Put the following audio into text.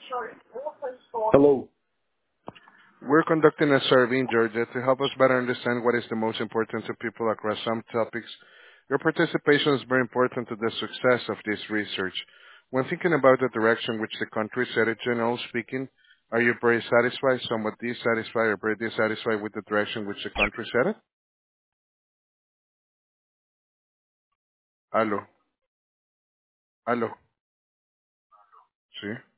Hello. We're conducting a survey in Georgia to help us better understand what is the most important to people across some topics. Your participation is very important to the success of this research. When thinking about the direction which the country is headed, generally speaking, are you very satisfied, somewhat dissatisfied, or very dissatisfied with the direction which the country is headed? Aló, aló, sí.